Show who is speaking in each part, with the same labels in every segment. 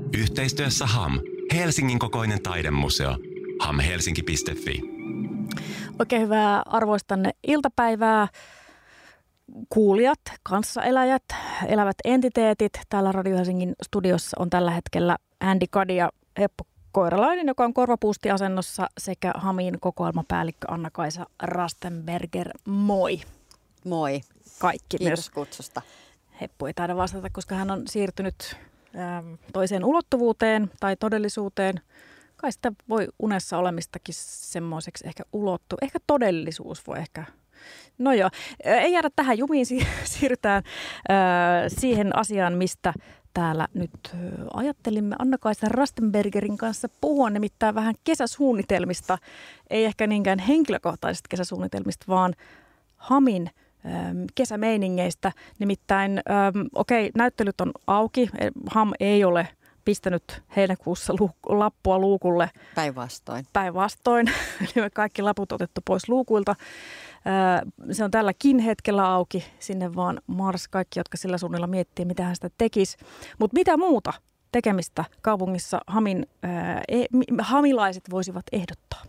Speaker 1: Yhteistyössä HAM, Helsingin kokoinen taidemuseo. hamhelsinki.fi.
Speaker 2: Oikein hyvää arvoistanne iltapäivää. Kuulijat, kanssaeläjät, elävät entiteetit. Täällä Radio Helsingin studiossa on tällä hetkellä Andy Kadi ja Heppo Koiralainen, joka on korvapuustiasennossa, sekä HAMin kokoelmapäällikkö Anna-Kaisa Rastenberger. Moi.
Speaker 3: Moi.
Speaker 2: Kaikki.
Speaker 3: Kiitos
Speaker 2: myös
Speaker 3: kutsusta.
Speaker 2: Heppu ei taida vastata, koska hän on siirtynyt toiseen ulottuvuuteen tai todellisuuteen. Kai sitä voi unessa olemistakin semmoiseksi ehkä ulottua. Ehkä todellisuus voi ehkä. No joo, ei jäädä tähän jumiin, siirrytään siihen asiaan, mistä täällä nyt ajattelimme Anna-Kaisa Rastenbergerin kanssa puhua, nimittäin vähän kesäsuunnitelmista. Ei ehkä niinkään henkilökohtaisista kesäsuunnitelmista, vaan HAMin kesämeiningeistä. Nimittäin, näyttelyt on auki. HAM ei ole pistänyt heinäkuussa lappua luukulle. Päinvastoin. Eli me kaikki laput otettu pois luukuilta. Se on tälläkin hetkellä auki. Sinne vaan mars kaikki, jotka sillä suunnilla miettii, mitä hän sitä tekisi. Mutta mitä muuta tekemistä kaupungissa hamilaiset voisivat ehdottaa?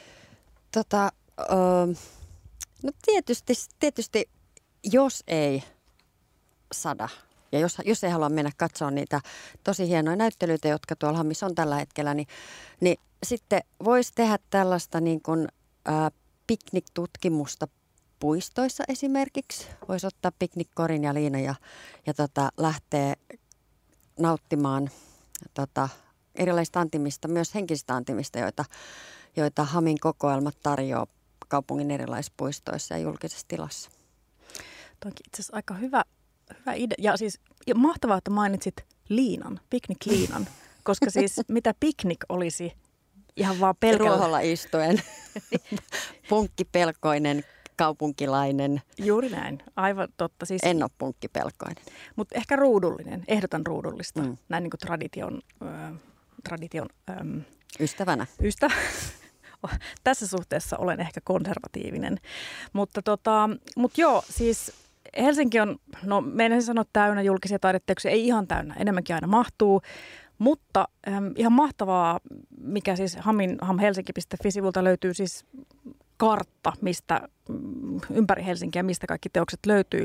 Speaker 3: No tietysti jos ei sada ja jos ei halua mennä katsoa niitä tosi hienoja näyttelyitä, jotka tuolla Hamissa on tällä hetkellä, niin sitten voisi tehdä tällaista niin kuin pikniktutkimusta puistoissa esimerkiksi. Voisi ottaa piknikkorin ja liina ja lähteä nauttimaan erilaisista antimista, myös henkisistä antimista, joita Hamin kokoelmat tarjoaa kaupungin erilaisissa puistoissa ja julkisessa tilassa.
Speaker 2: Toikin itse asiassa aika hyvä idea. Ja siis mahtavaa, että mainitsit liinan, piknikliinan, koska siis mitä piknik olisi ihan vaan pelkällä.
Speaker 3: Ruoholla istuen, punkkipelkoinen kaupunkilainen.
Speaker 2: Juuri näin, aivan totta. Siis,
Speaker 3: en ole punkkipelkoinen.
Speaker 2: Mutta ehkä ruudullinen, ehdotan ruudullista, näin niin kuin tradition
Speaker 3: ystävänä.
Speaker 2: Tässä suhteessa olen ehkä konservatiivinen, mutta joo, siis Helsinki on, no meidän sanoa täynnä julkisia taideteoksia, ei ihan täynnä, enemmänkin aina mahtuu, mutta ihan mahtavaa, mikä siis hamhelsinki.fi-sivulta löytyy siis kartta, mistä ympäri Helsinkiä, mistä kaikki teokset löytyy.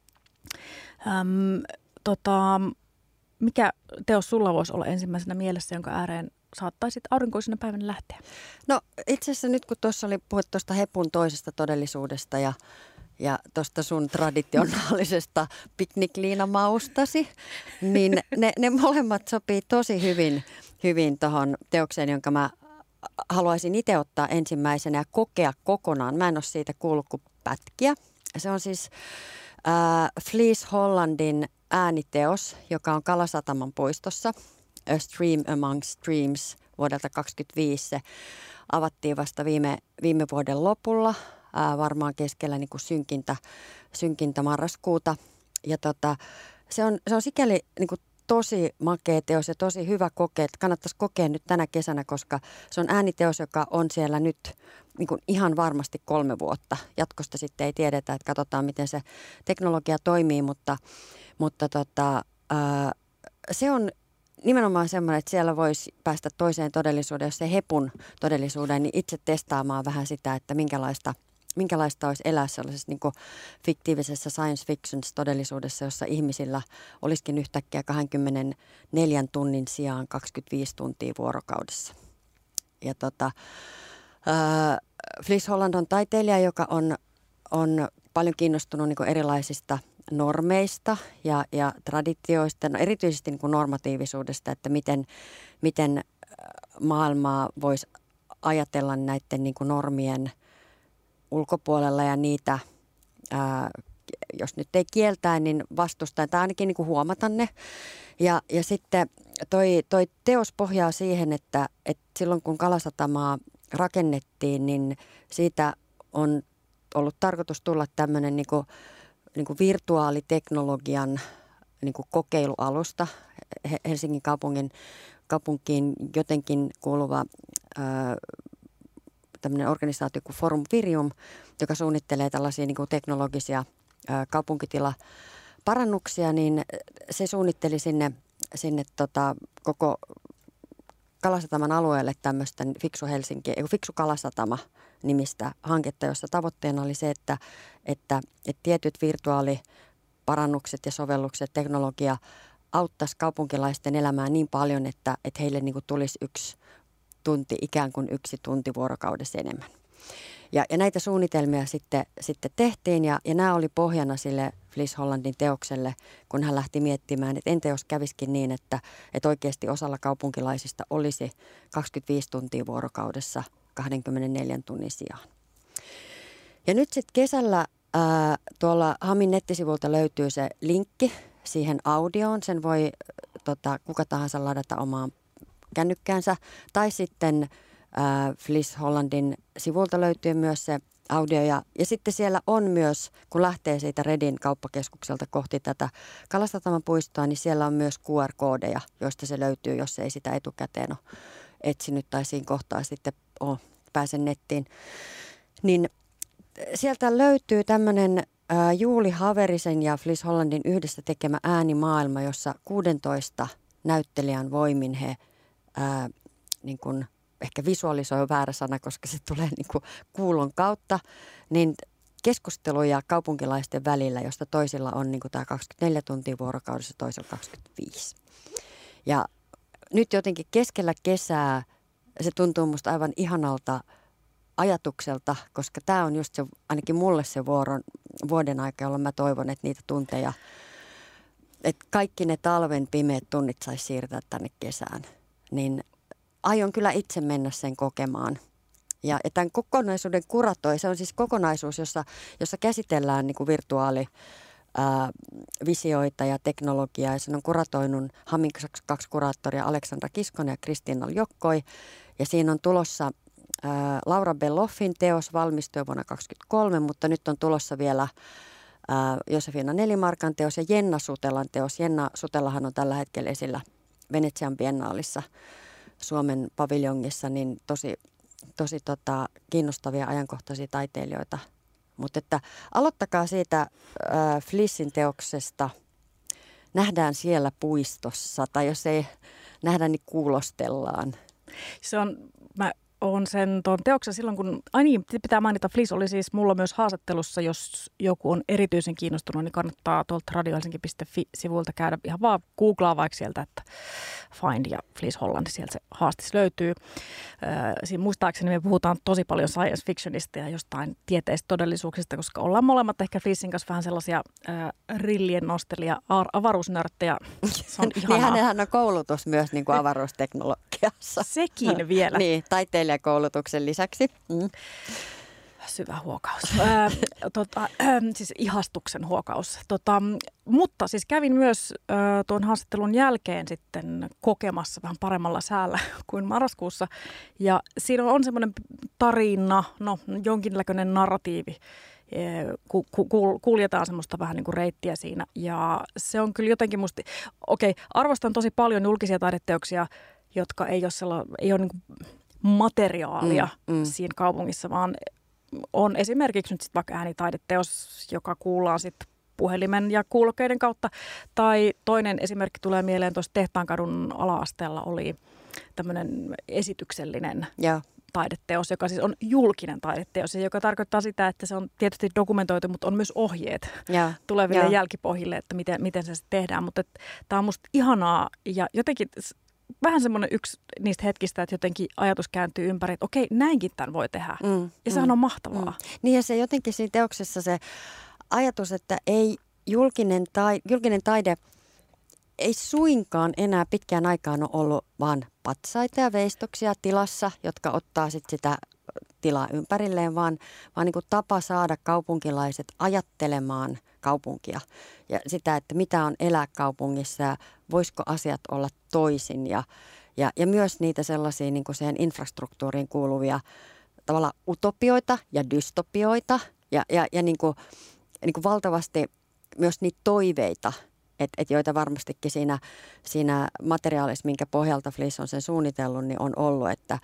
Speaker 2: Mikä teos sulla voisi olla ensimmäisenä mielessä, jonka ääreen saattaisit aurinkoisena päivänä lähteä? No
Speaker 3: itse asiassa nyt kun tuossa oli puhuttu tuosta Hepun toisesta todellisuudesta ja tuosta sun traditionaalisesta piknikliinamaustasi, niin ne molemmat sopii tosi hyvin tuohon teokseen, jonka mä haluaisin itse ottaa ensimmäisenä ja kokea kokonaan. Mä en ole siitä kuullut kuin pätkiä. Se on siis Fleece Hollandin ääniteos, joka on Kalasataman puistossa. A Stream Among Streams vuodelta 2025. Se avattiin vasta viime vuoden lopulla, varmaan keskellä niin kuin synkintä marraskuuta. Ja se on sikäli niin kuin tosi makea teos ja tosi hyvä kokea. Kannattaisi kokea nyt tänä kesänä, koska se on ääniteos, joka on siellä nyt niin kuin ihan varmasti 3 vuotta. Jatkosta sitten ei tiedetä, että katsotaan miten se teknologia toimii, mutta se on nimenomaan semmoinen, että siellä voisi päästä toiseen todellisuuteen, jos se Hepun todellisuuden, niin itse testaamaan vähän sitä, että minkälaista olisi elää sellaisessa niin kuin fiktiivisessä science fiction todellisuudessa, jossa ihmisillä olisikin yhtäkkiä 24 tunnin sijaan 25 tuntia vuorokaudessa. Ja Fleece Holland on taiteilija, joka on paljon kiinnostunut niin kuin erilaisista normeista ja traditioista, no erityisesti niin kuin normatiivisuudesta, että miten maailmaa voisi ajatella näiden niin kuin normien ulkopuolella ja niitä, jos nyt ei kieltää, niin vastustaa tai ainakin niin kuin huomata ne. Ja sitten toi teos pohjaa siihen, että silloin kun Kalasatamaa rakennettiin, niin siitä on ollut tarkoitus tulla tämmöinen niin kuin virtuaaliteknologian niin kuin kokeilualusta. Helsingin kaupunkiin jotenkin kuuluva tämmöinen organisaatio kuin Forum Virium, joka suunnittelee tällaisia niin kuin teknologisia kaupunkitilaparannuksia, niin se suunnitteli sinne sinne koko Kalasataman alueelle tämmöistä Fiksu Kalasatama nimistä hanketta, jossa tavoitteena oli se, että tietyt virtuaaliparannukset ja sovellukset, teknologia auttaisi kaupunkilaisten elämää niin paljon, että heille niin kuin tulisi ikään kuin 1 tunti vuorokaudessa enemmän. Ja näitä suunnitelmia sitten tehtiin ja nämä oli pohjana sille Flies Hollandin teokselle, kun hän lähti miettimään, että entä jos käviskin niin, että oikeasti osalla kaupunkilaisista olisi 25 tuntia vuorokaudessa 24 tunnin sijaan. Ja nyt sitten kesällä tuolla HAMin nettisivulta löytyy se linkki siihen audioon. Sen voi kuka tahansa ladata omaan kännykkäänsä tai sitten Flies Hollandin sivulta löytyy myös se audio ja sitten siellä on myös, kun lähtee siitä Redin kauppakeskukselta kohti tätä Kalasataman puistoa, niin siellä on myös QR-koodeja, joista se löytyy, jos ei sitä etukäteen ole etsinyt tai siinä kohtaa sitten pääse nettiin. Niin sieltä löytyy tämmöinen Juuli Haverisen ja Flies Hollandin yhdessä tekemä äänimaailma, jossa 16 näyttelijän voimin he niin kuin ehkä visualisoi on väärä sana, koska se tulee niin kuin kuulon kautta, niin keskusteluja kaupunkilaisten välillä, josta toisilla on niin kuin tämä 24 tuntia vuorokaudessa, toisilla 25. Ja nyt jotenkin keskellä kesää se tuntuu musta aivan ihanalta ajatukselta, koska tämä on just se, ainakin mulle se vuoden aika, jolloin mä toivon, että niitä tunteja, että kaikki ne talven pimeät tunnit saisi siirtää tänne kesään, niin aion kyllä itse mennä sen kokemaan. Ja tämän kokonaisuuden kuratoi, se on siis kokonaisuus, jossa käsitellään niin kuin virtuaalivisioita ja teknologiaa. Ja sen on kuratoinut HAMin 2 kuraattoria Aleksandra Kiskonen ja Kristiina Jokkoi. Ja siinä on tulossa Laura Belloffin teos valmistui vuonna 2023, mutta nyt on tulossa vielä Josefina Nelimarkan teos ja Jenna Sutelan teos. Jenna Sutelahan on tällä hetkellä esillä Venetsian biennaalissa Suomen paviljongissa, niin tosi kiinnostavia ajankohtaisia taiteilijoita. Mutta että aloittakaa siitä Fliesin teoksesta. Nähdään siellä puistossa, tai jos ei nähdä, niin kuulostellaan.
Speaker 2: Mä oon sen tuon teoksen silloin, kun, pitää mainita, Flies oli siis mulla myös haastattelussa, jos joku on erityisen kiinnostunut, niin kannattaa tuolta radiohelsinki.fi-sivulta käydä ihan vaan googlaa vaikka sieltä, että Find ja Flies Holland, sieltä se haastis löytyy. Siinä muistaakseni me puhutaan tosi paljon science fictionista ja jostain tieteistä todellisuuksista, koska ollaan molemmat ehkä Fliesin kanssa vähän sellaisia rillien nostelia avaruusnörttejä. Se on ihanaa.
Speaker 3: Niin hänellähän on koulutus myös niin kuin avaruusteknologiassa.
Speaker 2: Sekin vielä.
Speaker 3: Niin, taiteilijakoulutuksen lisäksi.
Speaker 2: Syvä huokaus. Siis ihastuksen huokaus. Mutta siis kävin myös tuon haastattelun jälkeen sitten kokemassa vähän paremmalla säällä kuin marraskuussa. Ja siinä on semmoinen tarina, jonkinlainen narratiivi. Kuljetaan semmoista vähän niin kuin reittiä siinä. Ja se on kyllä jotenkin musta, arvostan tosi paljon julkisia taideteoksia, jotka ei ole niin kuin materiaalia siinä kaupungissa, vaan on esimerkiksi nyt sitten vaikka äänitaideteos, joka kuullaan sitten puhelimen ja kuulokkeiden kautta. Tai toinen esimerkki tulee mieleen, tuossa Tehtaankadun ala-asteella oli tämmöinen esityksellinen taideteos, joka siis on julkinen taideteos, joka tarkoittaa sitä, että se on tietysti dokumentoitu, mutta on myös ohjeet tuleville jälkipohjille, että miten se tehdään. Mutta tämä on musta ihanaa ja jotenkin vähän semmoinen yksi niistä hetkistä, että jotenkin ajatus kääntyy ympäri, että okei, näinkin tämän voi tehdä. Ja sehän on mahtavaa.
Speaker 3: Niin ja se jotenkin siinä teoksessa se ajatus, että ei julkinen taide ei suinkaan enää pitkään aikaan ole ollut vaan patsaita ja veistoksia tilassa, jotka ottaa sitten sitä tilaa ympärilleen, vaan niin kuin tapa saada kaupunkilaiset ajattelemaan kaupunkia ja sitä, että mitä on elää kaupungissa ja voisiko asiat olla toisin ja myös niitä sellaisia niin kuin siihen infrastruktuuriin kuuluvia tavallaan utopioita ja dystopioita ja niin kuin valtavasti myös niitä toiveita, joita varmastikin siinä materiaalissa, minkä pohjalta Flies on sen suunnitellut, niin on ollut, että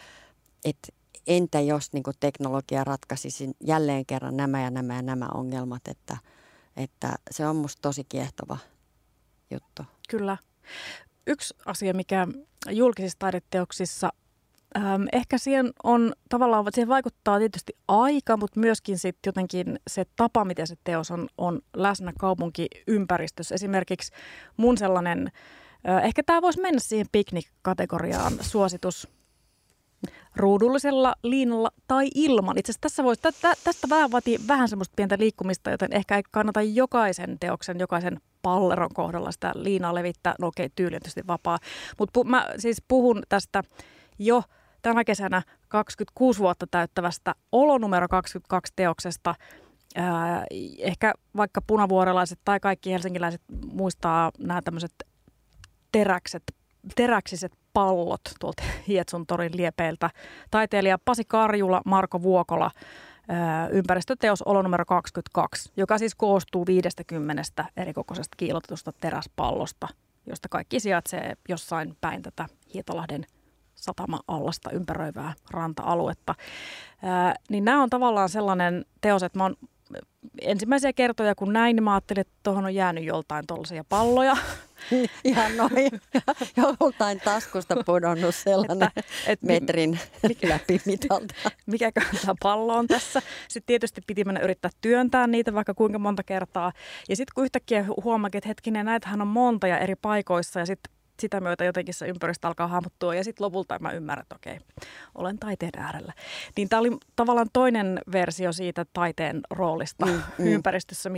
Speaker 3: entä jos niin kuin teknologia ratkaisisi jälleen kerran nämä ongelmat, että se on musta tosi kiehtova juttu.
Speaker 2: Kyllä. yksi asia, mikä julkisissa taideteoksissa ehkä siihen on tavallaan, siihen vaikuttaa tietysti aika, mutta myöskin sitten jotenkin se tapa, miten se teos on läsnä kaupunkiympäristössä. Esimerkiksi mun sellainen, ehkä tämä voisi mennä siihen piknik-kategoriaan, suositus ruudullisella liinalla tai ilman. Itse asiassa tästä vaatii vähän semmoista pientä liikkumista, joten ehkä ei kannata jokaisen teoksen, jokaisen palleron kohdalla sitä liinaa levittää. No okei, tyyli on tietysti vapaa, mutta mä siis puhun tästä jo tänä kesänä 26 vuotta täyttävästä Olo numero 22 teoksesta. Ehkä vaikka punavuorelaiset tai kaikki helsinkiläiset muistaa nämä tämmöiset teräksiset pallot tuolta Hietsun torin liepeiltä. Taiteilija Pasi Karjula, Marko Vuokola, ympäristöteos Olo numero 22, joka siis koostuu 50 erikokoisesta kiillotetusta teräspallosta, josta kaikki sijaitsee jossain päin tätä Hietolahden satama-allasta ympäröivää ranta-aluetta. Niin nämä on tavallaan sellainen teos, että mä oon ensimmäisiä kertoja kun näin, niin mä ajattelin, että tuohon on jäänyt joltain tuollaisia palloja.
Speaker 3: Ihan noin. Joltain taskusta pudonnut sellainen metrin läpi mitalta.
Speaker 2: Mikäköhän tämä pallo on tässä. Sitten tietysti piti mennä yrittää työntää niitä vaikka kuinka monta kertaa. Ja sitten kun yhtäkkiä huomakin, että hetkinen, näitähän on monta ja eri paikoissa ja sitten sitä myötä jotenkin se ympäristö alkaa hahmottua ja sitten lopulta mä ymmärrän, että okei, olen taiteen äärellä. Niin tämä oli tavallaan toinen versio siitä taiteen roolista ympäristössä,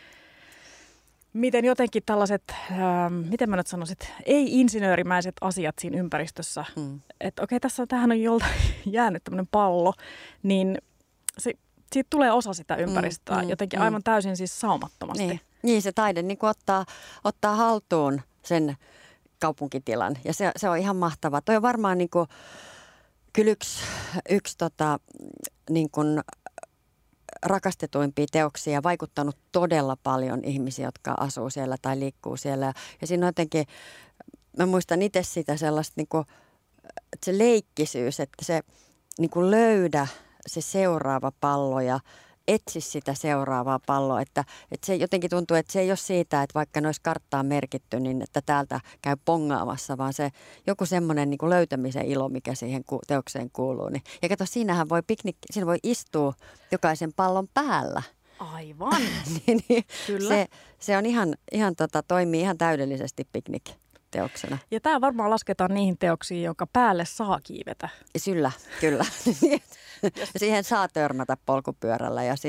Speaker 2: miten jotenkin tällaiset, miten mä nyt sanoisin, ei-insinöörimäiset asiat siinä ympäristössä. Että okei, tämähän on joltain jäänyt tämmöinen pallo, niin siitä tulee osa sitä ympäristöä jotenkin aivan täysin siis saumattomasti.
Speaker 3: Niin se taide niin ottaa haltuun sen kaupunkitilan ja se on ihan mahtavaa. Toi on varmaan niin kuin, kyllä yksi niin kuin rakastetuimpia teoksia ja vaikuttanut todella paljon ihmisiä, jotka asuu siellä tai liikkuu siellä. Ja siinä on jotenkin, mä muistan itse sitä sellaista niin kuin, että se leikkisyys, että se niin kuin löydä se seuraava pallo ja etsi sitä seuraavaa palloa, että se jotenkin tuntuu, että se ei ole siitä, että vaikka ne olisi karttaan merkitty, niin että täältä käy pongaamassa, vaan se joku semmoinen niin kuin löytämisen ilo, mikä siihen teokseen kuuluu. Niin. Ja kato, siinä voi istua jokaisen pallon päällä.
Speaker 2: Aivan.
Speaker 3: niin,
Speaker 2: Kyllä.
Speaker 3: Se on ihan toimii ihan täydellisesti piknikteoksena.
Speaker 2: Ja tämä varmaan lasketaan niihin teoksiin, jonka päälle saa kiivetä.
Speaker 3: Kyllä. Siihen saa törmätä polkupyörällä ja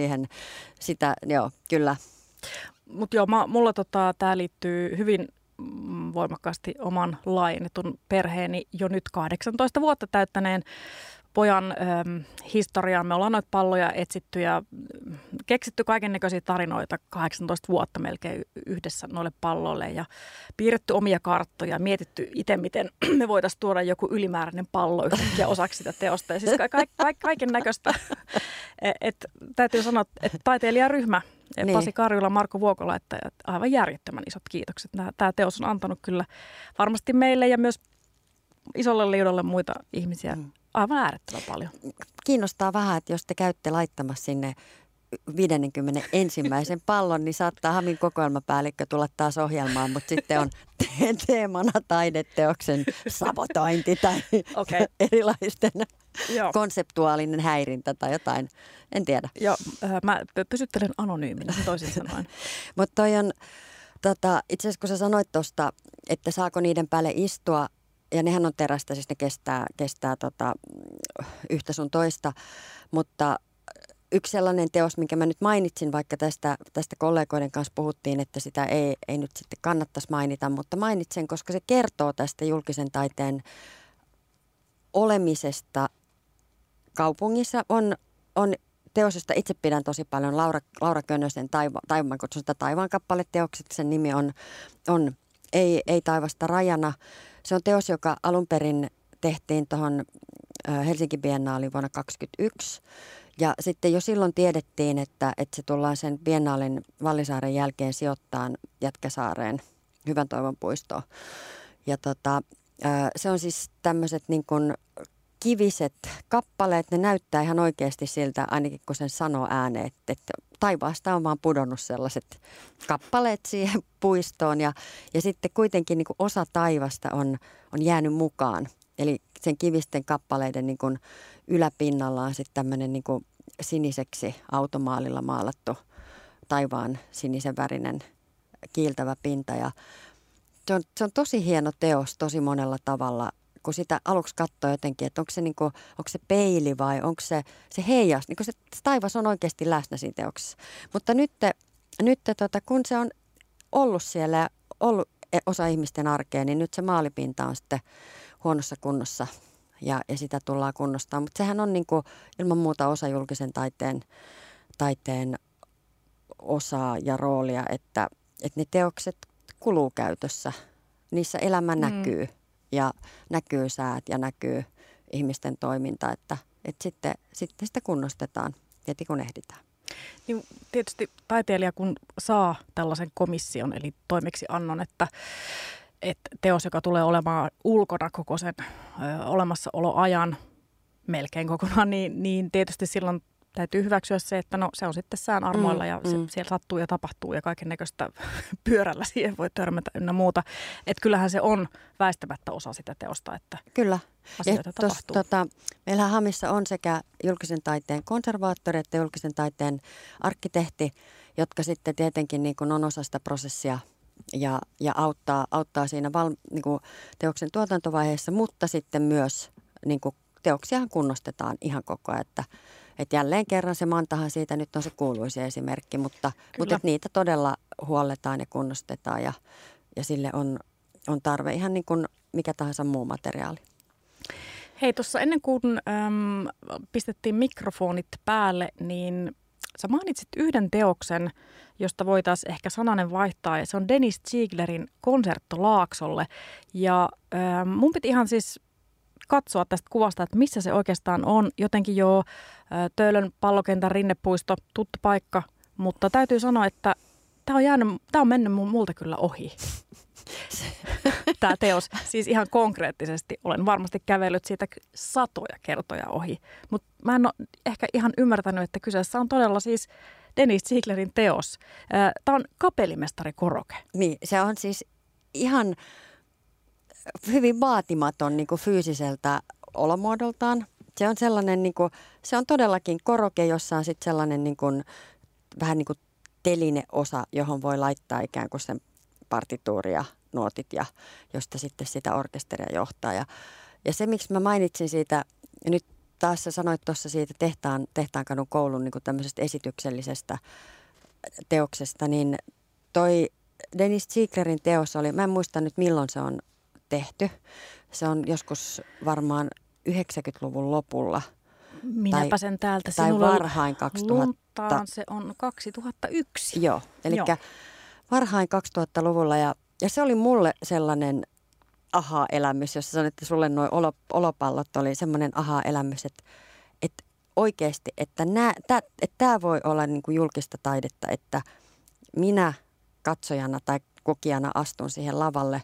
Speaker 3: kyllä.
Speaker 2: Mutta joo, mulla tämä liittyy hyvin voimakkaasti oman laajennetun perheeni jo nyt 18 vuotta täyttäneen pojan historiaan. Me ollaan noita palloja etsitty ja keksitty kaikennäköisiä tarinoita 18 vuotta melkein yhdessä noille palloille ja piirretty omia karttoja, mietitty itse, miten me voitaisiin tuoda joku ylimääräinen pallo yhtäkkiä osaksi sitä teosta. Ja siis kaiken näköistä. Täytyy sanoa, että taiteilijaryhmä, niin. Pasi Karjula, Marko Vuokola, että aivan järjettömän isot kiitokset. Tämä teos on antanut kyllä varmasti meille ja myös isolle liudalle muita ihmisiä aivan äärettömän paljon.
Speaker 3: Kiinnostaa vähän, että jos te käytte laittamassa sinne 51. pallon, niin saattaa Hamin kokoelmapäällikkö tulla taas ohjelmaan, mutta sitten on teemana taideteoksen sabotointi tai erilaisten konseptuaalinen häirintä tai jotain. En tiedä.
Speaker 2: Joo, mä pysyttelen anonyyminä toisin sanoen.
Speaker 3: Mutta toi on, itse asiassa kun sä sanoit tuosta, että saako niiden päälle istua, ja nehän on terästä, siis ne kestää yhtä sun toista, mutta yksi sellainen teos, minkä mä nyt mainitsin, vaikka tästä kollegoiden kanssa puhuttiin, että sitä ei nyt sitten kannattaisi mainita, mutta mainitsen, koska se kertoo tästä julkisen taiteen olemisesta kaupungissa. On teos, josta itse pidän tosi paljon, Laura Könösen taivaan, kutsun sitä taivaan kappaleteokset. Sen nimi on Ei taivasta rajana. Se on teos, joka alun perin tehtiin tuohon Helsinki Biennaaliin vuonna 2021. Ja sitten jo silloin tiedettiin, että se tullaan sen Biennaalin Vallisaaren jälkeen sijoittamaan Jätkäsaareen, Hyvän toivon puistoon. Ja se on siis tämmöiset niin kuin kiviset kappaleet, ne näyttää ihan oikeasti siltä, ainakin kun sen sanoo ääneen, että taivaasta on vaan pudonnut sellaiset kappaleet siihen puistoon ja sitten kuitenkin niin kuin osa taivasta on jäänyt mukaan. Eli sen kivisten kappaleiden niin kuin yläpinnalla on sitten tämmöinen niin kuin siniseksi automaalilla maalattu taivaan sinisen värinen kiiltävä pinta ja se on tosi hieno teos tosi monella tavalla, kun sitä aluksi katsoo jotenkin, että onko se peili vai onko se heijast. Niin se taivas on oikeasti läsnä siinä teoksessa. Mutta nyt kun se on ollut siellä ja ollut osa ihmisten arkea, niin nyt se maalipinta on sitten huonossa kunnossa ja sitä tullaan kunnostamaan. Mutta sehän on niin kuin ilman muuta osa julkisen taiteen osaa ja roolia, että ne teokset kuluu käytössä. Niissä elämä näkyy ja näkyy säät ja näkyy ihmisten toiminta, että sitten sitä kunnostetaan heti kun ehditään.
Speaker 2: Niin tietysti taiteilija kun saa tällaisen komission eli toimeksiannon, että teos, joka tulee olemaan ulkona koko sen olemassaoloajan melkein kokonaan, niin tietysti silloin täytyy hyväksyä se, että no se on sitten sään armoilla ja siellä sattuu ja tapahtuu ja kaiken näköistä pyörällä siihen voi törmätä ynnä muuta. Että kyllähän se on väistämättä osa sitä teosta, että
Speaker 3: kyllä.
Speaker 2: Asioita tapahtuu.
Speaker 3: Meillähän Hamissa on sekä julkisen taiteen konservaattori että julkisen taiteen arkkitehti, jotka sitten tietenkin niin kuin on osa sitä prosessia ja auttaa siinä niin kuin teoksen tuotantovaiheessa, mutta sitten myös niin kuin teoksiahan kunnostetaan ihan koko ajan, että jälleen kerran se Mantahan siitä nyt on se kuuluisa esimerkki, mutta niitä todella huolletaan ja kunnostetaan ja sille on tarve ihan niin kuin mikä tahansa muu materiaali.
Speaker 2: Hei, tuossa ennen kuin pistettiin mikrofonit päälle, niin sä mainitsit yhden teoksen, josta voitaisiin ehkä sananen vaihtaa, ja se on Dennis Zieglerin Konsertto Laaksolle. Ja mun piti ihan siis katsoa tästä kuvasta, että missä se oikeastaan on. Jotenkin jo Töölön pallokentän rinnepuisto, tuttu paikka, mutta täytyy sanoa, että tämä on mennyt multa kyllä ohi. Tämä teos, siis ihan konkreettisesti olen varmasti kävellyt siitä satoja kertoja ohi, mutta mä en ole ehkä ihan ymmärtänyt, että kyseessä on todella siis Dennis Zieglerin teos. Tämä on kapellimestari koroke.
Speaker 3: Niin, se on siis ihan hyvin vaatimaton niin kuin fyysiseltä olomuodoltaan. Se on sellainen, niin kuin, se on todellakin koroke, jossa on sitten sellainen niin kuin, vähän niin kuin telineosa, johon voi laittaa ikään kuin sen partituuri ja nuotit ja josta sitten sitä orkesteria johtaa. Ja se, miksi mä mainitsin siitä, ja nyt taas sä sanoit tuossa siitä Tehtaankadun koulun niin kuin tämmöisestä esityksellisestä teoksesta, niin toi Dennis Zieglerin teos oli, mä en muista nyt milloin se on tehty. Se on joskus varmaan 90-luvun lopulla.
Speaker 2: Minäpä sen täältä
Speaker 3: tai
Speaker 2: sinulla
Speaker 3: varhain 2000.
Speaker 2: Luntaan, se on 2001.
Speaker 3: Joo, eli varhain 2000-luvulla ja se oli mulle sellainen aha-elämys, jossa sanoin, että sulle nuo olopallot oli semmoinen aha-elämys, että oikeasti, että tämä voi olla niin kuin julkista taidetta, että minä katsojana tai kokijana astun siihen lavalle,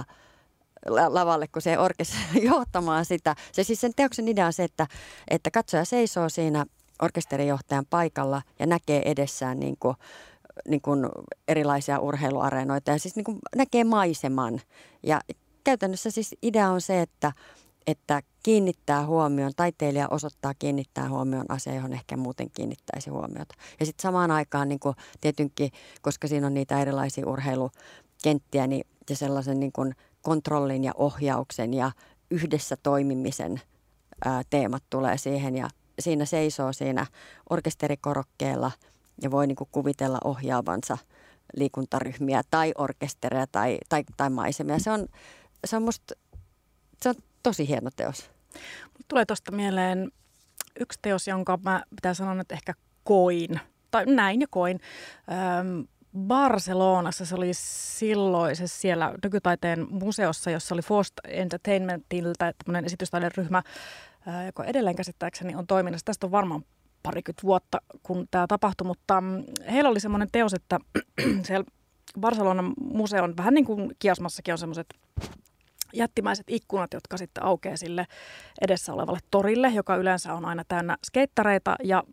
Speaker 3: kun se orkesteri johtamaan sitä. Siis sen teoksen idea on se, että katsoja seisoo siinä orkesterijohtajan paikalla ja näkee edessään niin kuin erilaisia urheiluareenoita ja siis niin kuin näkee maiseman. Ja käytännössä siis idea on se, että kiinnittää huomioon, taiteilija kiinnittää huomioon asia, johon ehkä muuten kiinnittäisi huomiota. Ja sitten samaan aikaan niin kuin tietenkin, koska siinä on niitä erilaisia urheilukenttiä, niin ja sellaisen niin kuin kontrollin ja ohjauksen ja yhdessä toimimisen teemat tulee siihen ja siinä seisoo siinä orkesterikorokkeella ja voi niin kuin kuvitella ohjaavansa liikuntaryhmiä tai orkesteria tai maisemia. Se on musta tosi hieno teos.
Speaker 2: Tulee tuosta mieleen yksi teos, jonka mä pitää sanoa, että ehkä koin. Tai näin ja koin. Barcelonassa se oli silloisessa siellä nykytaiteen museossa, jossa oli Fost Entertainmentiltä tämmöinen esitystaideryhmä, joka edelleen käsittääkseni on toiminnassa. Tästä on varmaan parikymmentä vuotta, kun tämä tapahtui, mutta heillä oli semmoinen teos, että siellä Barcelonan museon, vähän niin kuin Kiasmassakin on semmoiset jättimäiset ikkunat, jotka sitten aukeaa sille edessä olevalle torille, joka yleensä on aina täynnä skeittareita ja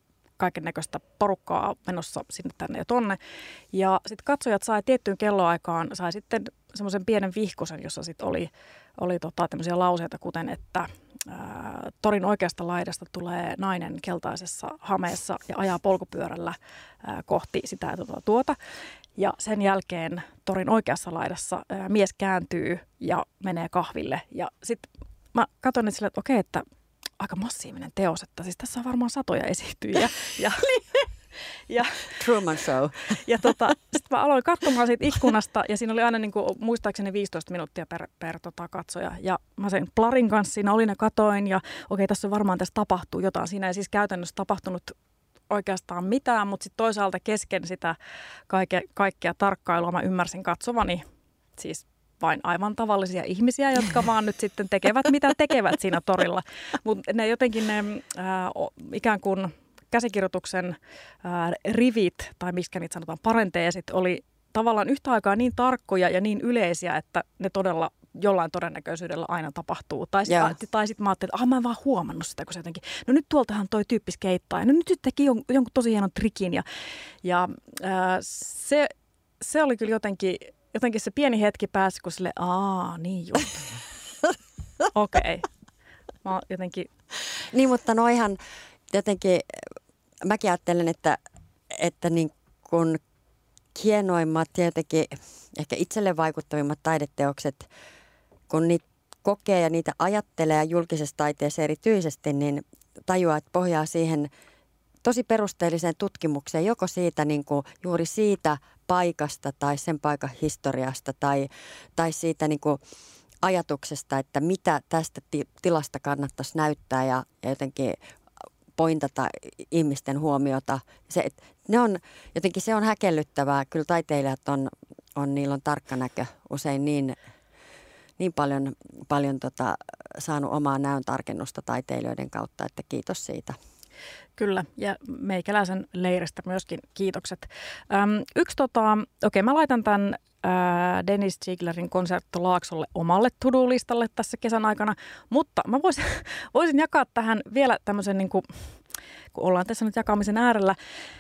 Speaker 2: kaiken näköistä porukkaa menossa sinne tänne ja tonne. Ja sitten katsojat sai tiettyyn kelloaikaan, sai sitten semmoisen pienen vihkosen, jossa sitten oli tämmöisiä lauseita, kuten että torin oikeasta laidasta tulee nainen keltaisessa hameessa ja ajaa polkupyörällä kohti sitä ja tuota. Ja sen jälkeen torin oikeassa laidassa mies kääntyy ja menee kahville. Ja sitten mä katson sille, että okei, että aika massiivinen teos, että siis tässä on varmaan satoja esiintyjiä. Ja
Speaker 3: Truman Show.
Speaker 2: Ja sitten mä aloin katsomaan siitä ikkunasta ja siinä oli aina niin kuin, muistaakseni 15 minuuttia per katsoja. Ja mä sen plarin kanssa siinä olin ja katoin ja okei, tässä tapahtuu jotain. Siinä ei siis käytännössä tapahtunut oikeastaan mitään, mutta sitten toisaalta kesken sitä kaikkea tarkkailua mä ymmärsin katsovani siis vain aivan tavallisia ihmisiä, jotka vaan nyt sitten tekevät mitä tekevät siinä torilla. Mutta ne jotenkin ikään kuin käsikirjoituksen rivit, tai miskä niitä sanotaan, parenteesit, oli tavallaan yhtä aikaa niin tarkkoja ja niin yleisiä, että ne todella jollain todennäköisyydellä aina tapahtuu. Tai sitten mä ajattelin, että mä en vaan huomannut sitä, kun se jotenkin, no nyt tuoltahan toi tyyppi skeittaa, ja no nyt teki jonkun tosi hienon trikin. Ja se oli kyllä jotenkin se pieni hetki pääsi, kun sille, niin just. Okei. Mä jotenkin.
Speaker 3: Niin, mutta noihan jotenkin, mäkin ajattelen, että niin kun hienoimmat ja jotenkin ehkä itselle vaikuttavimmat taideteokset, kun niitä kokee ja niitä ajattelee julkisessa taiteessa erityisesti, niin tajuaa, että pohjaa siihen tosi perusteelliseen tutkimukseen, joko siitä niin kuin juuri siitä paikasta tai sen paikan historiasta tai siitä niin kuin ajatuksesta, että mitä tästä tilasta kannattaisi näyttää ja jotenkin pointata ihmisten huomiota. Jotenkin se on häkellyttävää. Kyllä taiteilijat niillä on tarkka näkö usein niin paljon saanut omaa näön tarkennusta taiteilijoiden kautta, että kiitos siitä.
Speaker 2: Kyllä, ja meikäläisen leiristä myöskin kiitokset. Mä laitan tämän Dennis Zieglerin konsertto Laaksolle omalle to-do-listalle tässä kesän aikana, mutta mä voisin jakaa tähän vielä tämmöisen, niin kun ollaan tässä nyt jakamisen äärellä,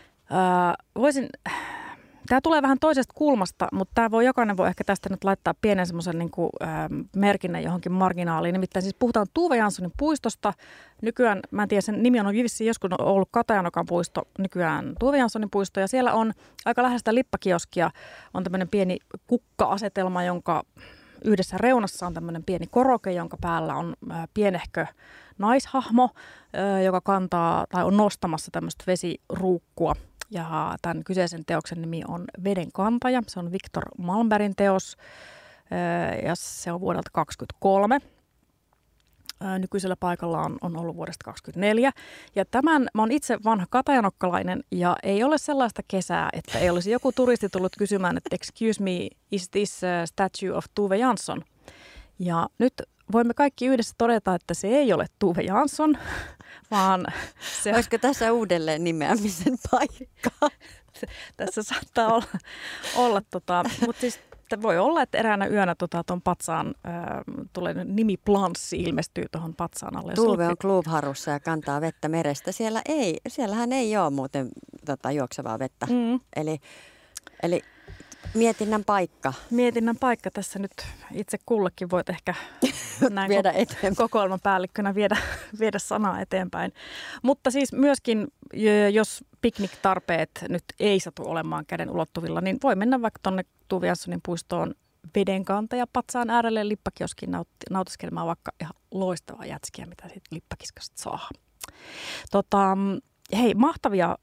Speaker 2: tämä tulee vähän toisesta kulmasta, mutta jokainen voi ehkä tästä nyt laittaa pienen semmoisen niin merkinnän johonkin marginaaliin. Nimittäin siis puhutaan Tove Janssonin puistosta. Nykyään, mä en tiedä, sen nimi on vissiin joskus ollut Katajanokan puisto, nykyään Tove Janssonin puisto. Ja siellä on aika läheistä lippakioskia, on tämmöinen pieni kukka-asetelma, jonka yhdessä reunassa on tämmöinen pieni koroke, jonka päällä on pienehkö naishahmo, joka kantaa tai on nostamassa tämmöistä vesiruukkua. Ja tämän kyseisen teoksen nimi on Vedenkantaja. Se on Viktor Malmbergin teos ja se on vuodelta 1923. Nykyisellä paikalla on ollut vuodesta 1924. Ja mä oon itse vanha katajanokkalainen ja ei ole sellaista kesää, että ei olisi joku turisti tullut kysymään, että excuse me, is this a statue of Tove Jansson? Ja nyt voimme kaikki yhdessä todeta, että se ei ole Tove Jansson, vaan se...
Speaker 3: Olisiko tässä uudelleen nimeämisen paikka?
Speaker 2: Tässä saattaa olla mutta siis voi olla, että eräänä yönä tuon patsaan tulee nimiplanssi ilmestyy tuohon patsaan alle.
Speaker 3: Tove on Kluvharussa ja kantaa vettä merestä. Siellähän ei ole muuten juoksevaa vettä. Eli mietinnän paikka.
Speaker 2: Mietinnän paikka tässä nyt itse kullekin voit ehkä näin
Speaker 3: viedä eteenpäin.
Speaker 2: Kokoelmapäällikkönä viedä sanaa eteenpäin. Mutta siis myöskin, jos pikniktarpeet nyt ei satu olemaan käden ulottuvilla, niin voi mennä vaikka tuonne Tove Janssonin puistoon Vedenkantaja patsaan äärelle lippakioskin nautiskelemaan vaikka ihan loistavaa jätskiä, mitä siitä lippakiskasta saa. Hei, mahtavia,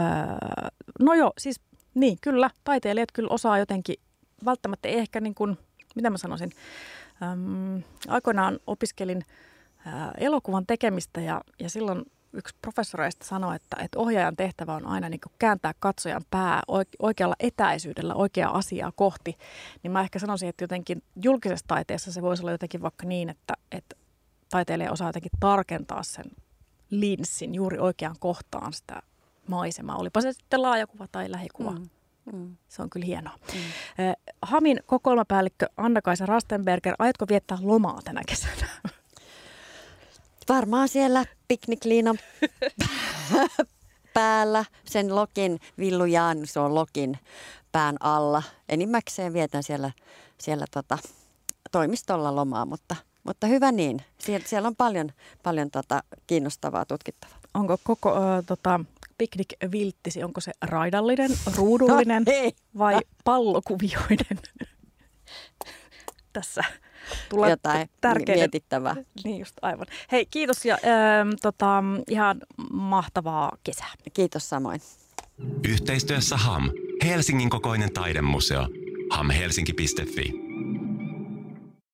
Speaker 2: siis niin, kyllä. Taiteilijat kyllä osaa jotenkin, välttämättä ei ehkä niin kuin, mitä mä sanoisin, aikoinaan opiskelin elokuvan tekemistä ja silloin yksi professoreista sanoi, että ohjaajan tehtävä on aina niin kuin kääntää katsojan pää oikealla etäisyydellä oikeaa asiaa kohti. Niin mä ehkä sanoisin, että jotenkin julkisessa taiteessa se voisi olla jotenkin vaikka niin, että taiteilija osaa jotenkin tarkentaa sen linssin juuri oikeaan kohtaan sitä maisemaa. Olipa se sitten laajakuva tai lähikuva. Se on kyllä hienoa. Hamin kokoelmapäällikkö Anna-Kaisa Rastenberger, aiotko viettää lomaa tänä kesänä?
Speaker 3: Varmaan siellä piknikliinan päällä, sen lokin, Villu Jaanson lokin pään alla. Enimmäkseen vietän siellä toimistolla lomaa, mutta hyvä niin. Siellä on paljon kiinnostavaa tutkittavaa.
Speaker 2: Onko koko piknikvilttisi, onko se raidallinen, ruudullinen vai pallokuvioiden? Tässä tulee
Speaker 3: jotain mietittävää.
Speaker 2: Niin just, aivan. Hei, kiitos ja ihan mahtavaa kesää.
Speaker 3: Kiitos samoin.
Speaker 1: Yhteistyössä HAM, Helsingin kokoinen taidemuseo. hamhelsinki.fi.